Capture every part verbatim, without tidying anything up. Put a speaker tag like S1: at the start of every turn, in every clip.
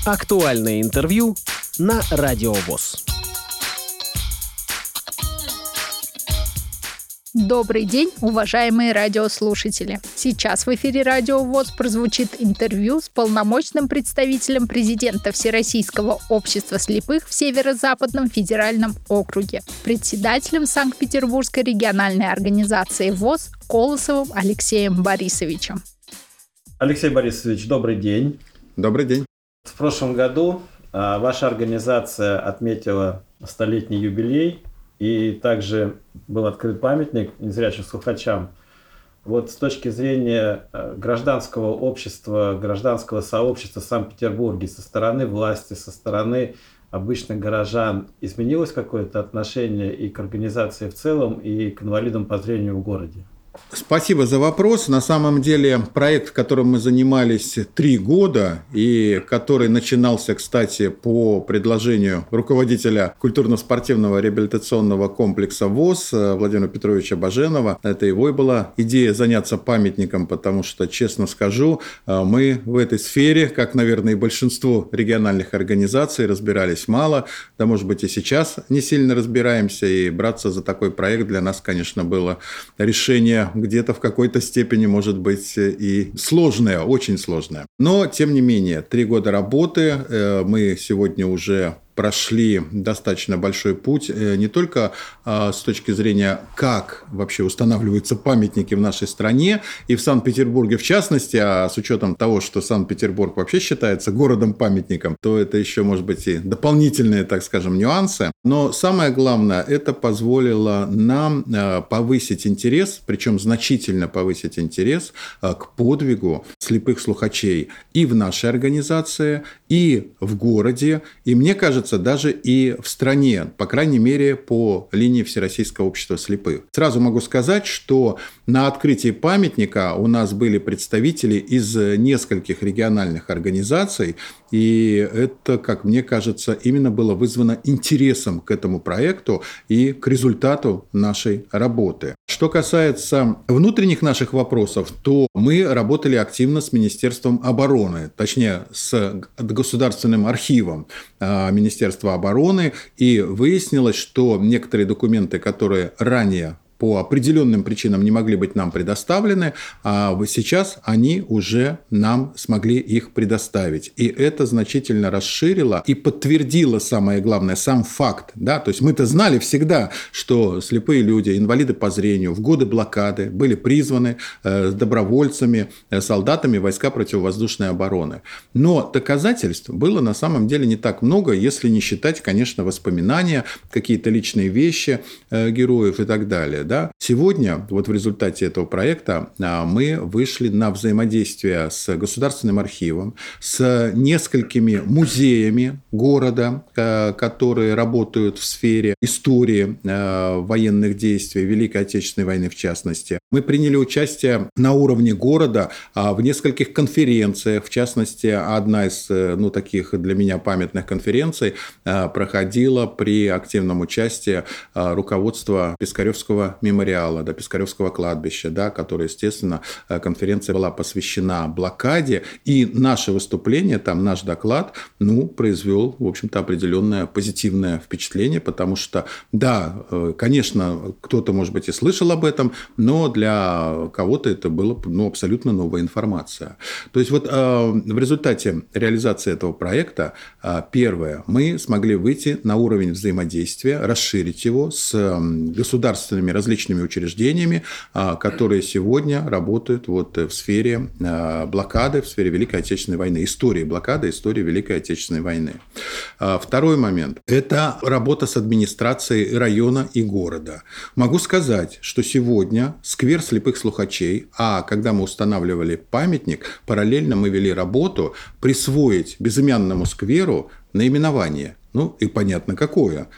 S1: Актуальное интервью на Радио ВОС.
S2: Добрый день, уважаемые радиослушатели! Сейчас в эфире Радио ВОС прозвучит интервью с полномочным представителем президента Всероссийского общества слепых в Северо-Западном федеральном округе, председателем Санкт-Петербургской региональной организации ВОС Колосовым Алексеем Борисовичем.
S3: Алексей Борисович, добрый день.
S4: Добрый день.
S3: В прошлом году а, ваша организация отметила столетний юбилей, и также был открыт памятник незрячим слухачам. Вот с точки зрения гражданского общества, гражданского сообщества в Санкт-Петербурге, со стороны власти, со стороны обычных горожан, изменилось какое-то отношение и к организации в целом, и к инвалидам по зрению в городе?
S4: Спасибо за вопрос. На самом деле проект, которым мы занимались три года, и который начинался, кстати, по предложению руководителя культурно-спортивного реабилитационного комплекса ВОС Владимира Петровича Баженова. Это его и была идея заняться памятником, потому что, честно скажу, мы в этой сфере, как, наверное, и большинство региональных организаций, разбирались мало. Да, может быть, и сейчас не сильно разбираемся, и браться за такой проект для нас, конечно, было решение где-то в какой-то степени, может быть, и сложное, очень сложное. Но, тем не менее, три года работы, мы сегодня уже прошли достаточно большой путь, не только с точки зрения, как вообще устанавливаются памятники в нашей стране, и в Санкт-Петербурге в частности, а с учетом того, что Санкт-Петербург вообще считается городом-памятником, то это еще, может быть, и дополнительные, так скажем, нюансы. Но самое главное, это позволило нам повысить интерес, причем значительно повысить интерес к подвигу слепых слухачей и в нашей организации, и в городе, и мне кажется, даже и в стране, по крайней мере, по линии Всероссийского общества слепых. Сразу могу сказать, что на открытии памятника у нас были представители из нескольких региональных организаций, и это, как мне кажется, именно было вызвано интересом к этому проекту и к результату нашей работы. Что касается внутренних наших вопросов, то мы работали активно с Министерством обороны, точнее, с Государственным архивом Министерства обороны, и выяснилось, что некоторые документы, которые ранее по определенным причинам не могли быть нам предоставлены, а сейчас они уже нам смогли их предоставить. И это значительно расширило и подтвердило, самое главное, сам факт. Да? То есть мы-то знали всегда, что слепые люди, инвалиды по зрению в годы блокады были призваны э, добровольцами, э, солдатами войска противовоздушной обороны. Но доказательств было на самом деле не так много, если не считать, конечно, воспоминания, какие-то личные вещи э, героев и так далее. Да? Сегодня, вот в результате этого проекта, мы вышли на взаимодействие с Государственным архивом, с несколькими музеями города, которые работают в сфере истории военных действий, Великой Отечественной войны в частности. Мы приняли участие на уровне города в нескольких конференциях, в частности, одна из ну, таких для меня памятных конференций проходила при активном участии руководства Пискаревского мемориала, да, Пискаревского кладбища, да, которое, естественно, конференция была посвящена блокаде, и наше выступление, там наш доклад, ну, произвел, в общем-то, определенное позитивное впечатление, потому что, да, конечно, кто-то, может быть, и слышал об этом, но для кого-то это была, ну, абсолютно новая информация. То есть вот в результате реализации этого проекта, первое, мы смогли выйти на уровень взаимодействия, расширить его с государственными различными учреждениями, которые сегодня работают вот в сфере блокады, в сфере Великой Отечественной войны, истории блокады, истории Великой Отечественной войны. Второй момент – это работа с администрацией района и города. Могу сказать, что сегодня сквер слепых слухачей, а когда мы устанавливали памятник, параллельно мы вели работу присвоить безымянному скверу наименование. Ну и понятно какое.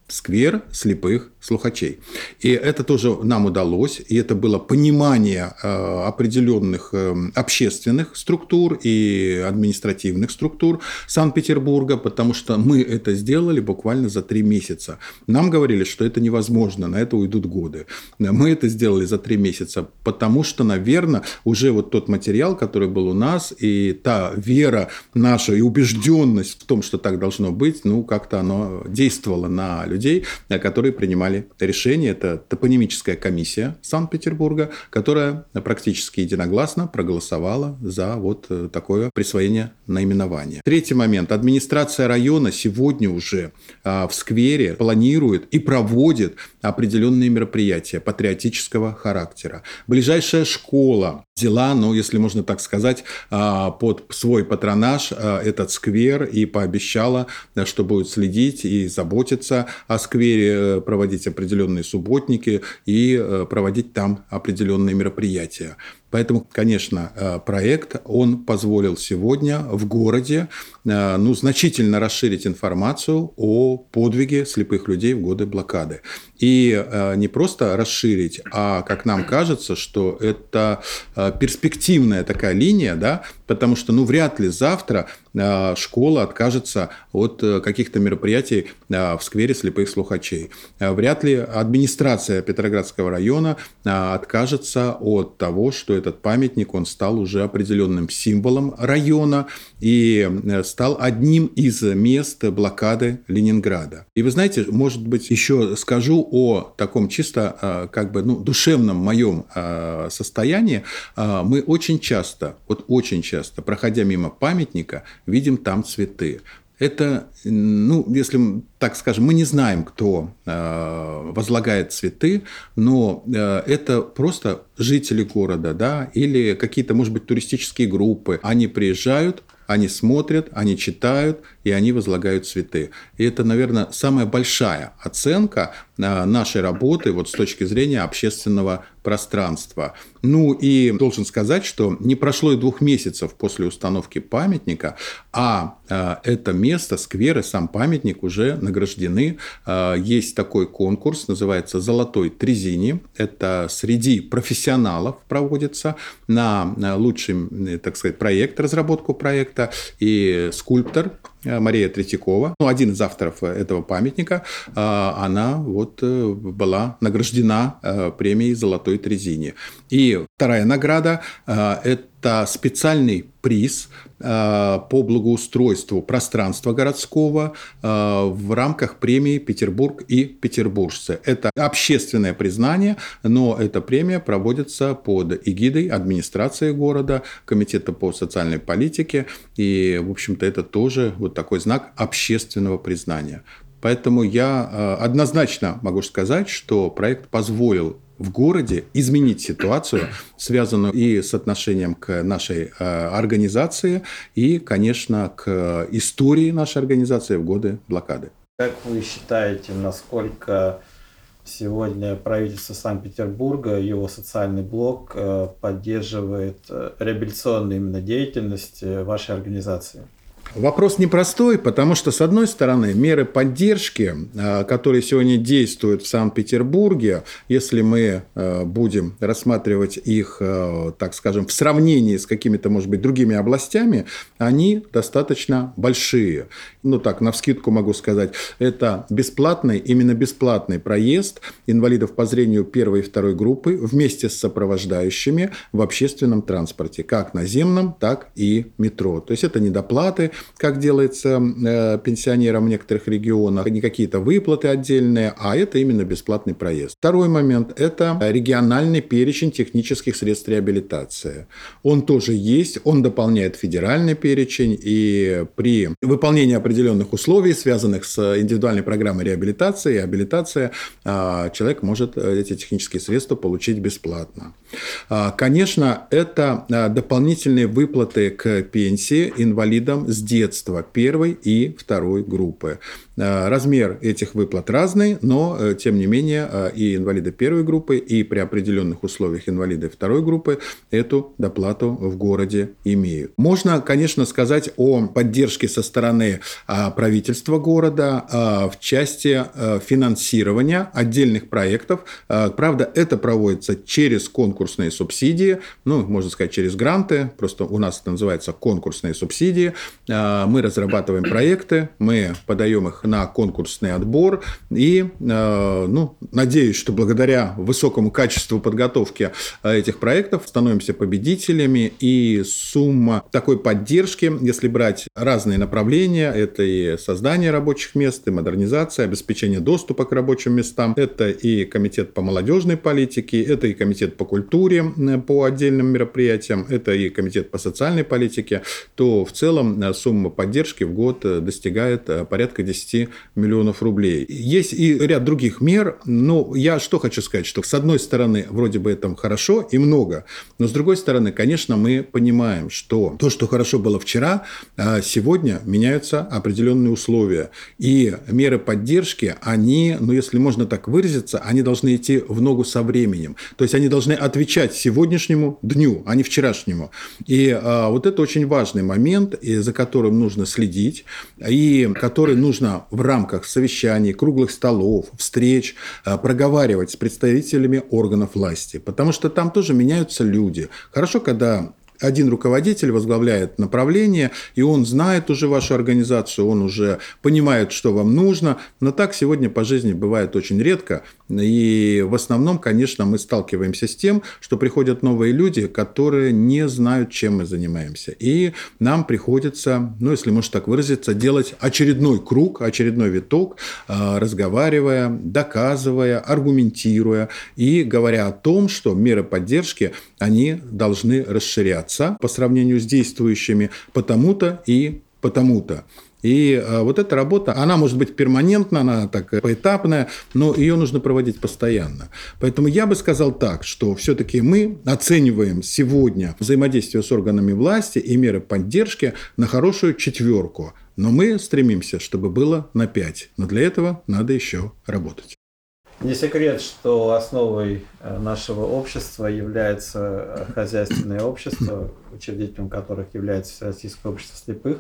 S4: сквер слепых слухачей. И это тоже нам удалось, и это было понимание э, определенных э, общественных структур и административных структур Санкт-Петербурга, потому что мы это сделали буквально за три месяца. Нам говорили, что это невозможно, на это уйдут годы. Мы это сделали за три месяца, потому что, наверное, уже вот тот материал, который был у нас, и та вера наша, и убежденность в том, что так должно быть, ну, как-то оно действовало на людей, которые принимали решение. Это топонимическая комиссия Санкт-Петербурга, которая практически единогласно проголосовала за вот такое присвоение наименования. Третий момент. Администрация района сегодня уже в сквере планирует и проводит определенные мероприятия патриотического характера. Ближайшая школа взяла, ну, если можно так сказать, под свой патронаж этот сквер и пообещала, что будет следить и заботиться о сквере, проводить определенные субботники и проводить там определенные мероприятия. Поэтому, конечно, проект, он позволил сегодня в городе ну, значительно расширить информацию о подвиге слепых людей в годы блокады. И не просто расширить, а, как нам кажется, что это перспективная такая линия, да, потому что ну, вряд ли завтра школа откажется от каких-то мероприятий в сквере слепых слухачей. Вряд ли администрация Петроградского района откажется от того, что этот памятник, он стал уже определенным символом района и стал одним из мест блокады Ленинграда. И вы знаете, может быть, еще скажу о таком чисто как бы, ну, душевном моем состоянии. Мы очень часто, вот очень часто, проходя мимо памятника, видим там цветы. Это, ну, если так скажем, мы не знаем, кто э, возлагает цветы, но э, это просто жители города, да, или какие-то, может быть, туристические группы. Они приезжают, они смотрят, они читают, и они возлагают цветы. И это, наверное, самая большая оценка нашей работы вот с точки зрения общественного пространства. Ну и должен сказать, что не прошло и двух месяцев после установки памятника, а это место, сквер и сам памятник уже награждены. Есть такой конкурс, называется «Золотой Трезини». Это среди профессионалов проводится на лучший, так сказать, проект, разработку проекта. И скульптор Мария Третьякова, ну, один из авторов этого памятника, она вот была награждена премией «Золотой Трезини». И вторая награда – это специальный приз по благоустройству пространства городского в рамках премии «Петербург и петербуржцы». Это общественное признание, но эта премия проводится под эгидой администрации города, Комитета по социальной политике. И, в общем-то, это тоже вот такой знак общественного признания. Поэтому я однозначно могу сказать, что проект позволил в городе изменить ситуацию, связанную и с отношением к нашей организации, и, конечно, к истории нашей организации в годы блокады.
S3: Как вы считаете, насколько сегодня правительство Санкт-Петербурга, его социальный блок поддерживает реабилитационную именно деятельность вашей организации?
S4: Вопрос непростой, потому что, с одной стороны, меры поддержки, которые сегодня действуют в Санкт-Петербурге, если мы будем рассматривать их, так скажем, в сравнении с какими-то, может быть, другими областями, они достаточно большие. Ну так, навскидку могу сказать, это бесплатный, именно бесплатный проезд инвалидов по зрению первой и второй группы вместе с сопровождающими в общественном транспорте, как наземном, так и метро. То есть это недоплаты, как делается э, пенсионерам в некоторых регионах, не какие-то выплаты отдельные, а это именно бесплатный проезд. Второй момент – это региональный перечень технических средств реабилитации. Он тоже есть, он дополняет федеральный перечень, и при выполнении определенных условий, связанных с индивидуальной программой реабилитации и абилитации, э, человек может эти технические средства получить бесплатно. Э, конечно, это дополнительные выплаты к пенсии инвалидам с детства первой и второй группы. Размер этих выплат разный, но, тем не менее, и инвалиды первой группы, и при определенных условиях инвалиды второй группы эту доплату в городе имеют. Можно, конечно, сказать о поддержке со стороны правительства города в части финансирования отдельных проектов. Правда, это проводится через конкурсные субсидии, ну, можно сказать, через гранты, просто у нас это называется конкурсные субсидии. Мы разрабатываем проекты, мы подаем их на конкурсный отбор, и, ну, надеюсь, что благодаря высокому качеству подготовки этих проектов становимся победителями, и сумма такой поддержки, если брать разные направления, это и создание рабочих мест, и модернизация, обеспечение доступа к рабочим местам, это и комитет по молодежной политике, это и комитет по культуре по отдельным мероприятиям, это и комитет по социальной политике, то в целом сумма поддержки в год достигает порядка десять миллионов рублей. Есть и ряд других мер, но я что хочу сказать, что с одной стороны вроде бы это хорошо и много, но с другой стороны, конечно, мы понимаем, что то, что хорошо было вчера, сегодня меняются определенные условия, и меры поддержки, они, ну если можно так выразиться, они должны идти в ногу со временем, то есть они должны отвечать сегодняшнему дню, а не вчерашнему. И а, вот это очень важный момент, и за которым нужно следить, и который нужно в рамках совещаний, круглых столов, встреч проговаривать с представителями органов власти, потому что там тоже меняются люди. Хорошо, когда один руководитель возглавляет направление, и он знает уже вашу организацию, он уже понимает, что вам нужно, но так сегодня по жизни бывает очень редко, и в основном, конечно, мы сталкиваемся с тем, что приходят новые люди, которые не знают, чем мы занимаемся, и нам приходится, ну, если можно так выразиться, делать очередной круг, очередной виток, разговаривая, доказывая, аргументируя и говоря о том, что меры поддержки, они должны расширяться по сравнению с действующими потому-то и потому-то. И вот эта работа, она может быть перманентна, она так поэтапная, но ее нужно проводить постоянно. Поэтому я бы сказал так, что все-таки мы оцениваем сегодня взаимодействие с органами власти и меры поддержки на хорошую четверку. Но мы стремимся, чтобы было на пять. Но для этого надо еще работать.
S3: Не секрет, что основой нашего общества является хозяйственное общество, учредителем которых является Всероссийское общество слепых.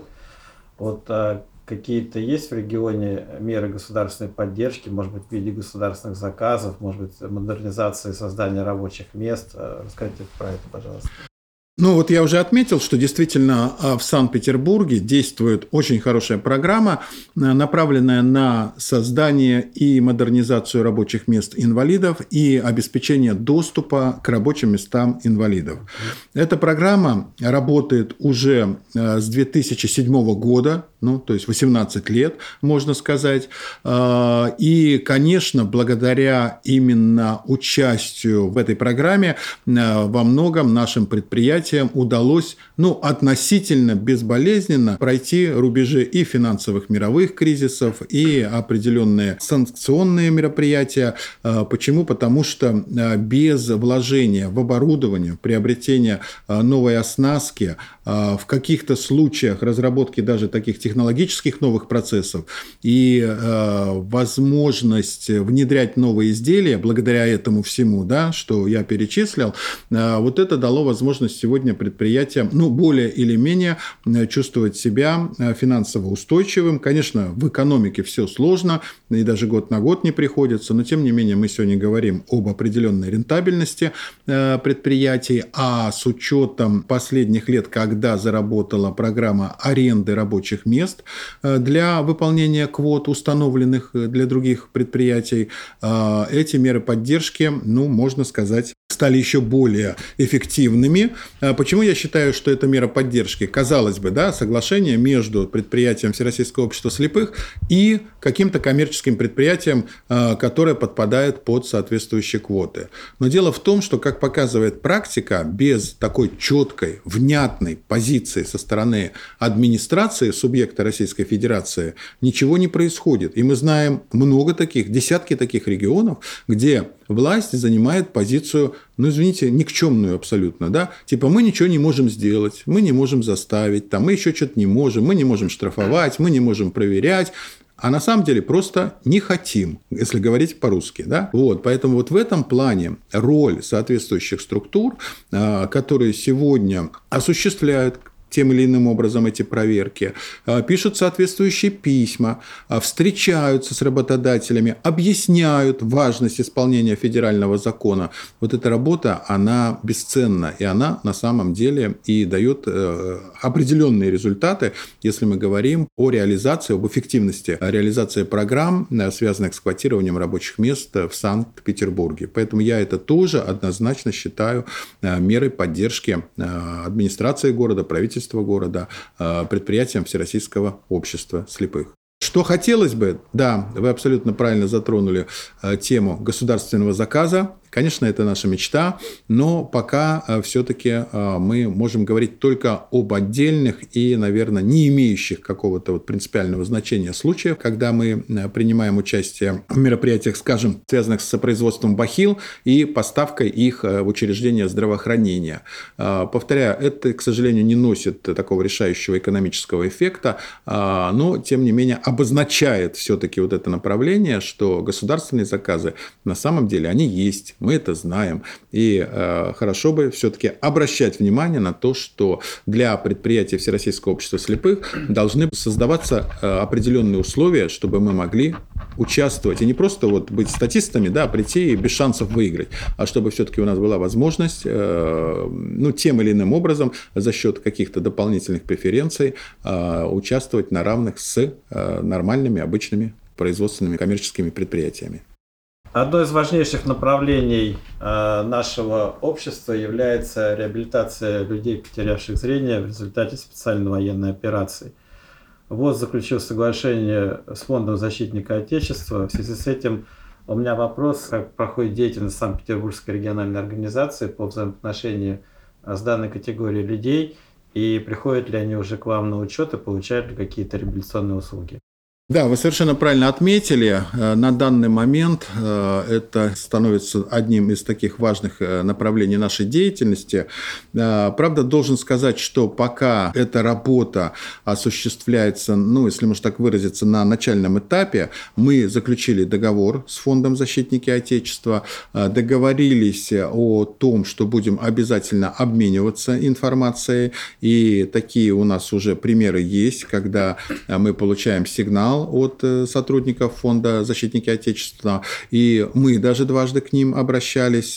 S3: Вот а какие-то есть в регионе меры государственной поддержки, может быть, в виде государственных заказов, может быть, модернизации, создания рабочих мест? Расскажите про это, пожалуйста.
S4: Ну, вот я уже отметил, что действительно в Санкт-Петербурге действует очень хорошая программа, направленная на создание и модернизацию рабочих мест инвалидов и обеспечение доступа к рабочим местам инвалидов. Эта программа работает уже с две тысячи седьмого года, ну, то есть восемнадцать лет, можно сказать. И, конечно, благодаря именно участию в этой программе во многом нашим предприятиям удалось, ну, относительно безболезненно пройти рубежи и финансовых мировых кризисов, и определенные санкционные мероприятия. Почему? Потому что без вложения в оборудование, приобретения новой оснастки, в каких-то случаях разработки даже таких технологических новых процессов и возможность внедрять новые изделия благодаря этому всему, да, что я перечислил, вот это дало возможность сегодня предприятиям, ну, более или менее чувствовать себя финансово устойчивым. Конечно, в экономике все сложно, и даже год на год не приходится, но, тем не менее, мы сегодня говорим об определенной рентабельности предприятий, а с учетом последних лет, когда заработала программа аренды рабочих мест для выполнения квот, установленных для других предприятий, эти меры поддержки, ну, можно сказать, стали еще более эффективными. Почему я считаю, что это мера поддержки? Казалось бы, да, соглашение между предприятием Всероссийского общества слепых и каким-то коммерческим предприятием, которое подпадает под соответствующие квоты. Но дело в том, что, как показывает практика, без такой четкой, внятной позиции со стороны администрации субъекта Российской Федерации ничего не происходит. И мы знаем много таких, десятки таких регионов, где власть занимает позицию, ну, извините, никчемную абсолютно, да, типа мы ничего не можем сделать, мы не можем заставить, там, мы еще что-то не можем, мы не можем штрафовать, мы не можем проверять. А на самом деле просто не хотим, если говорить по-русски. Да? Вот, поэтому вот в этом плане роль соответствующих структур, которые сегодня осуществляют тем или иным образом эти проверки, пишут соответствующие письма, встречаются с работодателями, объясняют важность исполнения федерального закона. Вот эта работа, она бесценна, и она на самом деле и дает определенные результаты, если мы говорим о реализации, об эффективности реализации программ, связанных с квотированием рабочих мест в Санкт-Петербурге. Поэтому я это тоже однозначно считаю мерой поддержки администрации города, правительства города, предприятиям Всероссийского общества слепых. Что хотелось бы, да, вы абсолютно правильно затронули тему государственного заказа. Конечно, это наша мечта, но пока все-таки мы можем говорить только об отдельных и, наверное, не имеющих какого-то вот принципиального значения случаев, когда мы принимаем участие в мероприятиях, скажем, связанных с производством бахил и поставкой их в учреждения здравоохранения. Повторяю, это, к сожалению, не носит такого решающего экономического эффекта, но, тем не менее, обозначает все-таки вот это направление, что государственные заказы на самом деле они есть. Мы это знаем. И э, хорошо бы все-таки обращать внимание на то, что для предприятий Всероссийского общества слепых должны создаваться э, определенные условия, чтобы мы могли участвовать. И не просто вот быть статистами, да, прийти и без шансов выиграть, а чтобы все-таки у нас была возможность э, ну, тем или иным образом за счет каких-то дополнительных преференций э, участвовать на равных с э, нормальными, обычными производственными коммерческими предприятиями.
S3: Одно из важнейших направлений э, нашего общества является реабилитация людей, потерявших зрение в результате специальной военной операции. ВОС заключил соглашение с Фондом защитника Отечества. В связи с этим у меня вопрос, как проходит деятельность Санкт-Петербургской региональной организации по взаимоотношению с данной категорией людей, и приходят ли они уже к вам на учет и получают ли какие-то реабилитационные услуги?
S4: Да, вы совершенно правильно отметили. На данный момент это становится одним из таких важных направлений нашей деятельности. Правда, должен сказать, что пока эта работа осуществляется, ну, если можно так выразиться, на начальном этапе, мы заключили договор с Фондом защитники Отечества, договорились о том, что будем обязательно обмениваться информацией, и такие у нас уже примеры есть, когда мы получаем сигнал от сотрудников Фонда защитники Отечества, и мы даже дважды к ним обращались,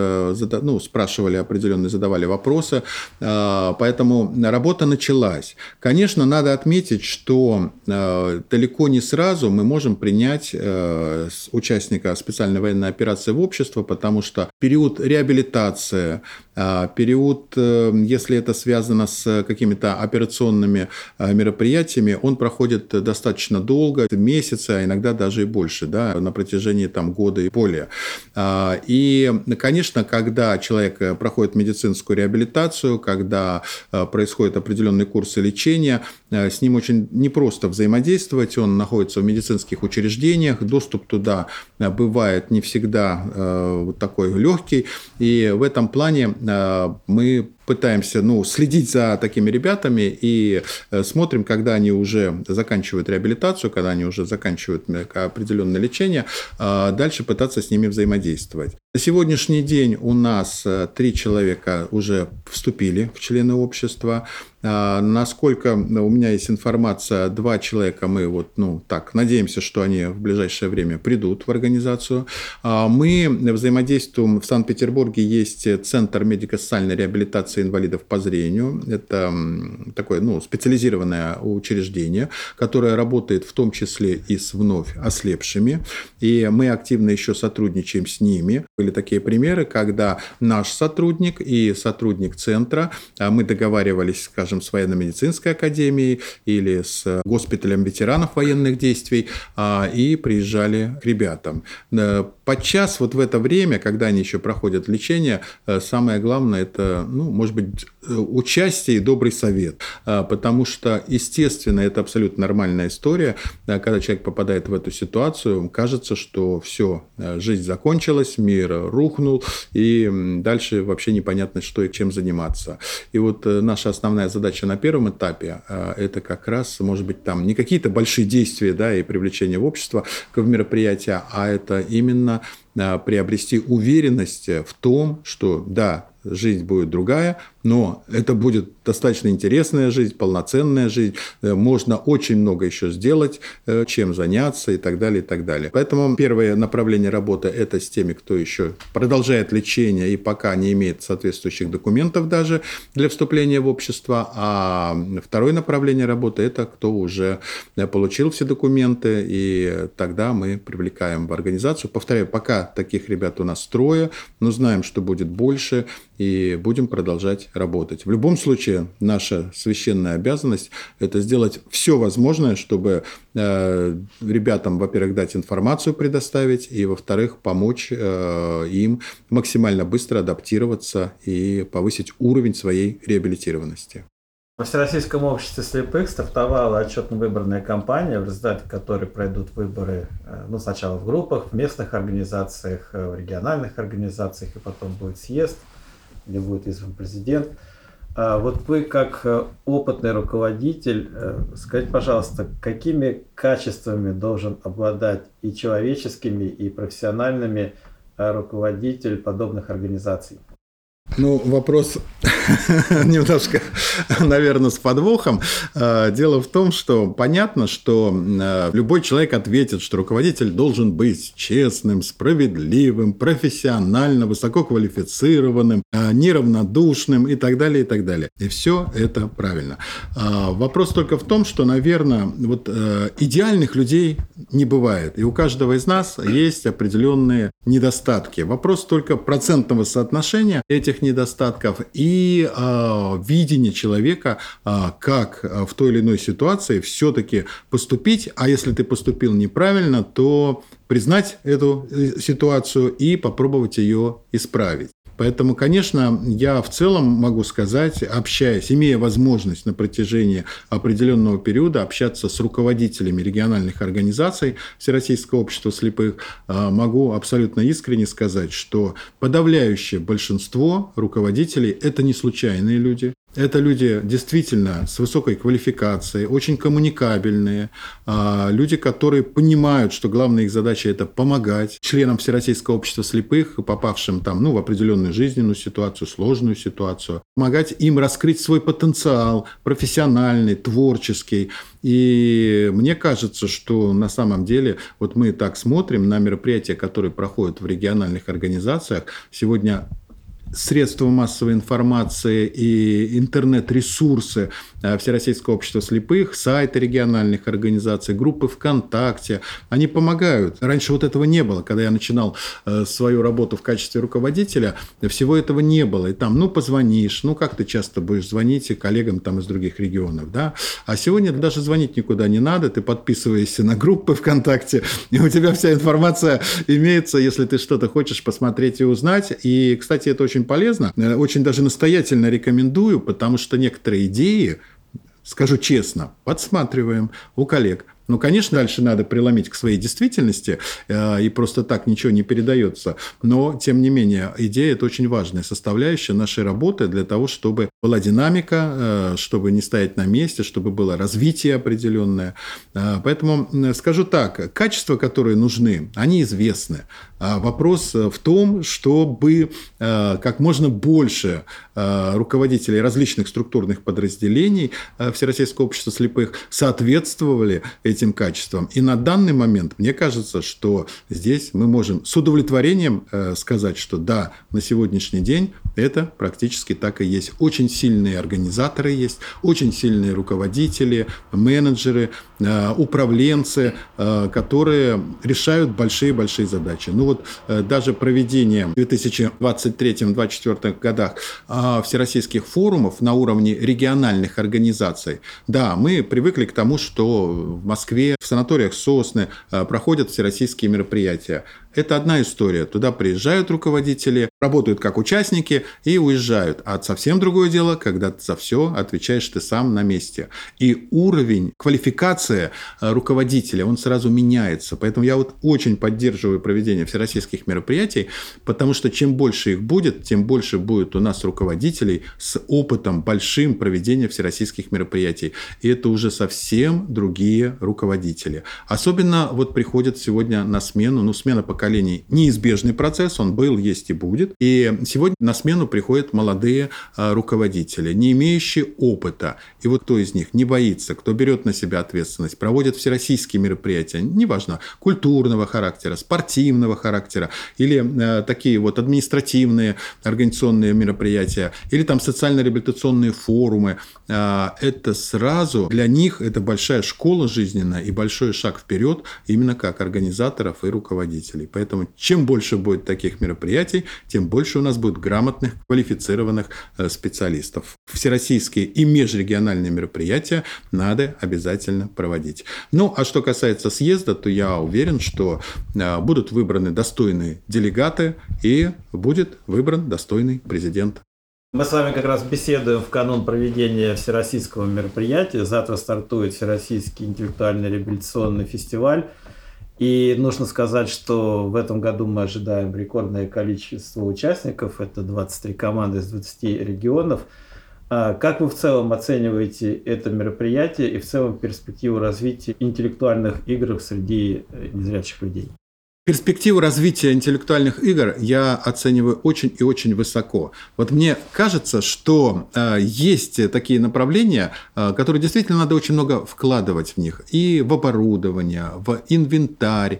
S4: ну, спрашивали определенные, задавали вопросы, поэтому работа началась. Конечно, надо отметить, что далеко не сразу мы можем принять участника специальной военной операции в общество, потому что период реабилитации, период, если это связано с какими-то операционными мероприятиями, он проходит достаточно долго, месяцы, а иногда даже и больше, да, на протяжении там, года и более. И, конечно, когда человек проходит медицинскую реабилитацию, когда происходят определенные курсы лечения, с ним очень непросто взаимодействовать, он находится в медицинских учреждениях, доступ туда бывает не всегда вот такой легкий, и в этом плане мы пытаемся, ну, следить за такими ребятами и смотрим, когда они уже заканчивают реабилитацию, когда они уже заканчивают определенное лечение, дальше пытаться с ними взаимодействовать. На сегодняшний день у нас три человека уже вступили в члены общества. Насколько у меня есть информация, два человека мы вот, ну, так, надеемся, что они в ближайшее время придут в организацию. Мы взаимодействуем в Санкт-Петербурге, есть Центр медико-социальной реабилитации инвалидов по зрению. Это такое, ну, специализированное учреждение, которое работает в том числе и с вновь ослепшими. И мы активно еще сотрудничаем с ними. Были были такие примеры, когда наш сотрудник и сотрудник центра, мы договаривались, скажем, с военно-медицинской академией или с госпиталем ветеранов военных действий, и приезжали к ребятам. Подчас вот в это время, когда они еще проходят лечение, самое главное – это, ну, может быть, участие и добрый совет. Потому что, естественно, это абсолютно нормальная история. Когда человек попадает в эту ситуацию, кажется, что все, жизнь закончилась, мир рухнул, и дальше вообще непонятно, что и чем заниматься. И вот наша основная задача на первом этапе – это как раз, может быть, там не какие-то большие действия, да, и привлечение в общество к мероприятию, а это именно приобрести уверенность в том, что да, жизнь будет другая, но это будет достаточно интересная жизнь, полноценная жизнь, можно очень много еще сделать, чем заняться и так далее, и так далее. Поэтому первое направление работы – это с теми, кто еще продолжает лечение и пока не имеет соответствующих документов даже для вступления в общество, а второе направление работы – это кто уже получил все документы, и тогда мы привлекаем в организацию. Повторяю, пока таких ребят у нас трое, но знаем, что будет больше, и будем продолжать работать. В любом случае, наша священная обязанность – это сделать все возможное, чтобы э, ребятам, во-первых, дать информацию, предоставить, и, во-вторых, помочь э, им максимально быстро адаптироваться и повысить уровень своей реабилитированности.
S3: Во Всероссийском обществе слепых стартовала отчетно-выборная кампания, в результате которой пройдут выборы, ну, сначала в группах, в местных организациях, в региональных организациях, и потом будет съезд, где будет избран президент. Вот вы, как опытный руководитель, скажите, пожалуйста, какими качествами должен обладать и человеческими, и профессиональными руководитель подобных организаций?
S4: Ну, вопрос немножко, наверное, с подвохом. Дело в том, что понятно, что любой человек ответит, что руководитель должен быть честным, справедливым, профессионально, высококвалифицированным, неравнодушным и так далее, и так далее. И все это правильно. Вопрос только в том, что, наверное, вот идеальных людей не бывает. И у каждого из нас есть определенные недостатки. Вопрос только процентного соотношения этих недостатков и э, видение человека, э, как в той или иной ситуации все-таки поступить, а если ты поступил неправильно, то признать эту ситуацию и попробовать ее исправить. Поэтому, конечно, я в целом могу сказать, общаясь, имея возможность на протяжении определенного периода общаться с руководителями региональных организаций Всероссийского общества слепых, могу абсолютно искренне сказать, что подавляющее большинство руководителей – это не случайные люди. Это люди действительно с высокой квалификацией, очень коммуникабельные, люди, которые понимают, что главная их задача – это помогать членам Всероссийского общества слепых, попавшим там, ну, в определенную жизненную ситуацию, сложную ситуацию, помогать им раскрыть свой потенциал профессиональный, творческий. И мне кажется, что на самом деле вот мы так смотрим на мероприятия, которые проходят в региональных организациях. Сегодня средства массовой информации и интернет-ресурсы Всероссийского общества слепых, сайты региональных организаций, группы ВКонтакте, они помогают. Раньше вот этого не было. Когда я начинал свою работу в качестве руководителя, всего этого не было. И там, ну, позвонишь, ну, как ты часто будешь звонить коллегам там из других регионов, да? А сегодня даже звонить никуда не надо, ты подписываешься на группы ВКонтакте, и у тебя вся информация имеется, если ты что-то хочешь посмотреть и узнать. И, кстати, это очень полезно. Очень даже настоятельно рекомендую, потому что некоторые идеи, скажу честно, подсматриваем у коллег. Ну, конечно, дальше надо преломить к своей действительности, э, и просто так ничего не передается. Но, тем не менее, идея – это очень важная составляющая нашей работы для того, чтобы была динамика, э, чтобы не стоять на месте, чтобы было развитие определенное. Э, поэтому э, скажу так, качества, которые нужны, они известны. А вопрос в том, чтобы э, как можно больше э, руководителей различных структурных подразделений э, Всероссийского общества слепых соответствовали этим этим качествам. И на данный момент, мне кажется, что здесь мы можем с удовлетворением э, сказать, что да, на сегодняшний день это практически так и есть. Очень очень сильные организаторы есть, очень сильные руководители, менеджеры, управленцы, которые решают большие-большие задачи. Ну вот даже проведение в две тысячи двадцать третьем — две тысячи двадцать четвёртом годах всероссийских форумов на уровне региональных организаций. Да, мы привыкли к тому, что в Москве, в санаториях «Сосны» проходят всероссийские мероприятия. Это одна история. Туда приезжают руководители, работают как участники и уезжают. А совсем другое дело, когда за все отвечаешь ты сам на месте. И уровень, квалификация руководителя, он сразу меняется. Поэтому я вот очень поддерживаю проведение всероссийских мероприятий, потому что чем больше их будет, тем больше будет у нас руководителей с опытом большим проведения всероссийских мероприятий. И это уже совсем другие руководители. Особенно вот приходят сегодня на смену, ну, смена поколений. Неизбежный процесс, он был, есть и будет. И сегодня на смену приходят молодые руководители, не имеющие опыта. И вот кто из них не боится, кто берет на себя ответственность, проводит всероссийские мероприятия, неважно, культурного характера, спортивного характера, или э, такие вот административные, организационные мероприятия, или там социально-реабилитационные форумы. Э, это сразу для них это большая школа жизненная и большой шаг вперед именно как организаторов и руководителей. Поэтому чем больше будет таких мероприятий, тем больше у нас будет грамотных, квалифицированных специалистов. Всероссийские и межрегиональные мероприятия надо обязательно проводить. Ну, а что касается съезда, то я уверен, что будут выбраны достойные делегаты и будет выбран достойный президент.
S3: Мы с вами как раз беседуем в канун проведения всероссийского мероприятия. Завтра стартует Всероссийский интеллектуальный реабилитационный фестиваль. И нужно сказать, что в этом году мы ожидаем рекордное количество участников. Это двадцать три команды из двадцати регионов. Как вы в целом оцениваете это мероприятие и в целом перспективу развития интеллектуальных игр среди незрячих людей?
S4: Перспективу развития интеллектуальных игр я оцениваю очень и очень высоко. Вот мне кажется, что э, есть такие направления, э, которые действительно надо очень много вкладывать в них. И в оборудование, в инвентарь,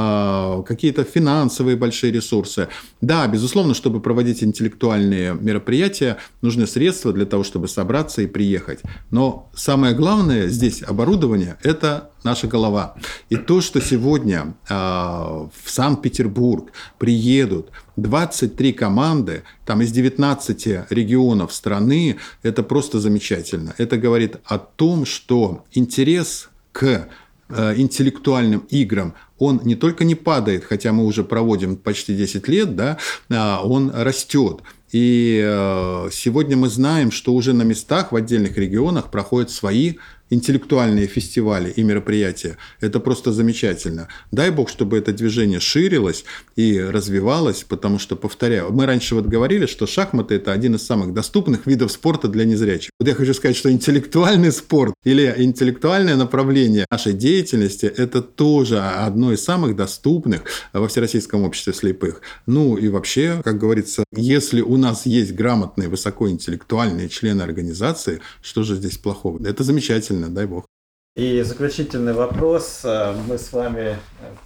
S4: э, какие-то финансовые большие ресурсы. Да, безусловно, чтобы проводить интеллектуальные мероприятия, нужны средства для того, чтобы собраться и приехать. Но самое главное здесь оборудование – это наша голова. И то, что сегодня э, в Санкт-Петербург приедут двадцать три команды, там из девятнадцати регионов страны, это просто замечательно. Это говорит о том, что интерес к э, интеллектуальным играм, он не только не падает, хотя мы уже проводим почти десять лет, да, а он растет. И э, сегодня мы знаем, что уже на местах в отдельных регионах проходят свои интеллектуальные фестивали и мероприятия. Это просто замечательно. Дай бог, чтобы это движение ширилось и развивалось, потому что, повторяю, мы раньше вот говорили, что шахматы – это один из самых доступных видов спорта для незрячих. Вот я хочу сказать, что интеллектуальный спорт или интеллектуальное направление нашей деятельности – это тоже одно из самых доступных во Всероссийском обществе слепых. Ну и вообще, как говорится, если у нас есть грамотные, высокоинтеллектуальные члены организации, что же здесь плохого? Это замечательно. Дай бог.
S3: И заключительный вопрос. Мы с вами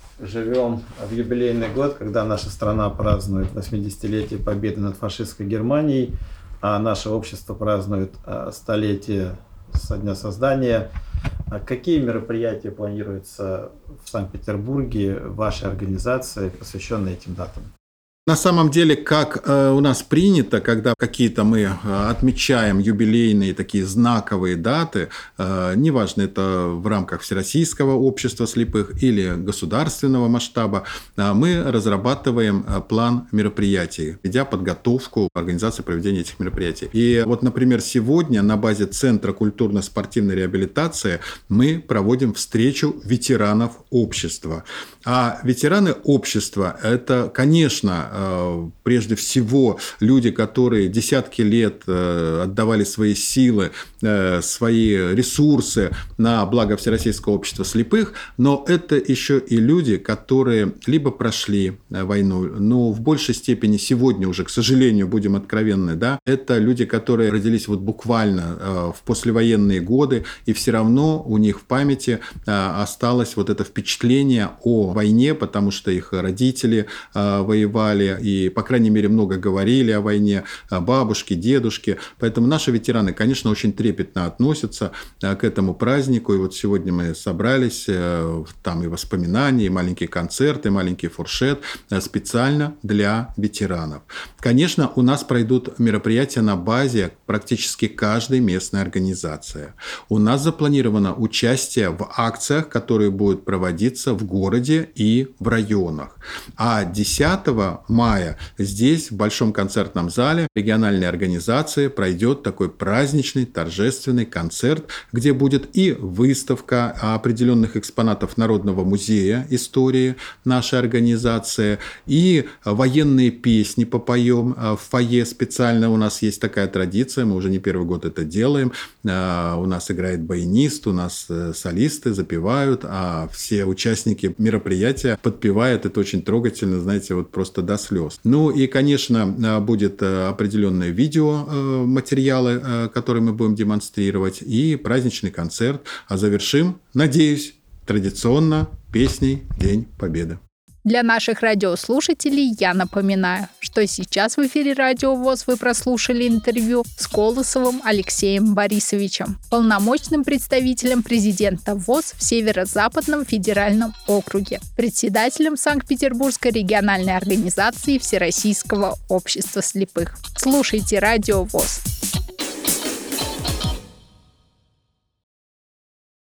S3: живем в юбилейный год, когда наша страна празднует восьмидесятилетие победы над фашистской Германией, а наше общество празднует столетие со дня создания. Какие мероприятия планируются в Санкт-Петербурге, вашей организации, посвященные этим датам?
S4: На самом деле, как э, у нас принято, когда какие-то мы э, отмечаем юбилейные такие знаковые даты, э, неважно, это в рамках Всероссийского общества слепых или государственного масштаба, э, мы разрабатываем э, план мероприятий, ведя подготовку организации проведения этих мероприятий. И вот, например, сегодня на базе Центра культурно-спортивной реабилитации мы проводим встречу ветеранов общества. А ветераны общества – это, конечно, прежде всего люди, которые десятки лет отдавали свои силы, свои ресурсы на благо Всероссийского общества слепых, но это еще и люди, которые либо прошли войну, но в большей степени сегодня уже, к сожалению, будем откровенны, да, это люди, которые родились вот буквально в послевоенные годы, и все равно у них в памяти осталось вот это впечатление о войне, потому что их родители воевали, знали и, по крайней мере, много говорили о войне, бабушки, дедушки. Поэтому наши ветераны, конечно, очень трепетно относятся к этому празднику. И вот сегодня мы собрались, там и воспоминания, и маленький концерт, и маленький фуршет специально для ветеранов. Конечно, у нас пройдут мероприятия на базе практически каждой местной организации. У нас запланировано участие в акциях, которые будут проводиться в городе и в районах. А десятого мая здесь, в Большом концертном зале региональной организации, пройдет такой праздничный, торжественный концерт, где будет и выставка определенных экспонатов Народного музея истории нашей организации, и военные песни попоем в фойе специально. У нас есть такая традиция, мы уже не первый год это делаем. У нас играет баянист, у нас солисты запевают, а все участники мероприятия подпевают. Это очень трогательно, знаете, вот просто до слез. Ну и, конечно, будет определенные видеоматериалы, которые мы будем демонстрировать, и праздничный концерт. А завершим, надеюсь, традиционно песней «День Победы».
S2: Для наших радиослушателей я напоминаю, что сейчас в эфире Радио ВОС вы прослушали интервью с Колосовым Алексеем Борисовичем, полномочным представителем президента ВОС в Северо-Западном федеральном округе, председателем Санкт-Петербургской региональной организации Всероссийского общества слепых. Слушайте Радио ВОС.